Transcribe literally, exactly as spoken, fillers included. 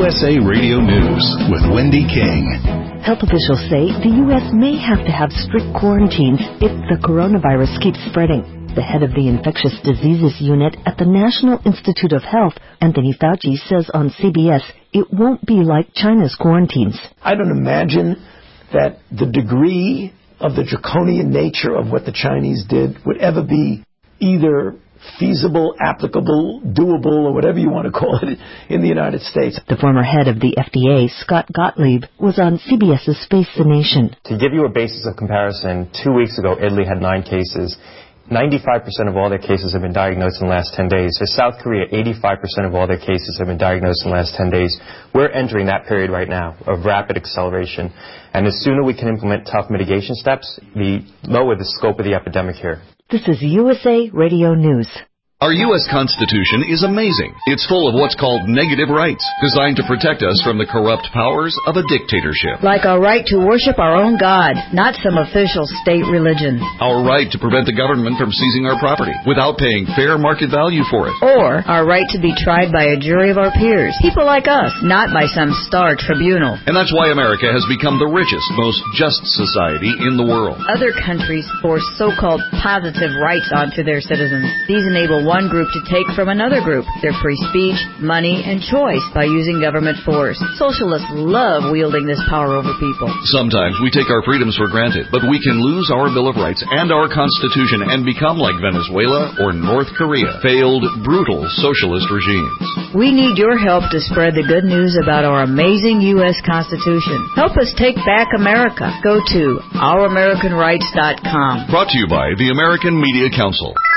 U S A Radio News with Wendy King. Health officials say the U S may have to have strict quarantines if the coronavirus keeps spreading. The head of the Infectious Diseases Unit at the National Institute of Health, Anthony Fauci, says on C B S it won't be like China's quarantines. I don't imagine that the degree of the draconian nature of what the Chinese did would ever be either feasible, applicable, doable, or whatever you want to call it in the United States. The former head of the F D A, Scott Gottlieb, was on CBS's Face the Nation. To give you a basis of comparison, two weeks ago, Italy had nine cases. ninety-five percent of all their cases have been diagnosed in the last ten days. For South Korea, eighty-five percent of all their cases have been diagnosed in the last ten days. We're entering that period right now of rapid acceleration. And the sooner we can implement tough mitigation steps, the lower the scope of the epidemic here. This is U S A Radio News. Our U S Constitution is amazing. It's full of what's called negative rights, designed to protect us from the corrupt powers of a dictatorship. Like our right to worship our own God, not some official state religion. Our right to prevent the government from seizing our property without paying fair market value for it. Or our right to be tried by a jury of our peers, people like us, not by some star tribunal. And that's why America has become the richest, most just society in the world. Other countries force so-called positive rights onto their citizens. These enable one group to take from another group their free speech, money, and choice by using government force. Socialists love wielding this power over people. Sometimes we take our freedoms for granted, but we can lose our Bill of Rights and our Constitution and become like Venezuela or North Korea, failed, brutal socialist regimes. We need your help to spread the good news about our amazing U S Constitution. Help us take back America. Go to our american rights dot com. Brought to you by the American Media Council.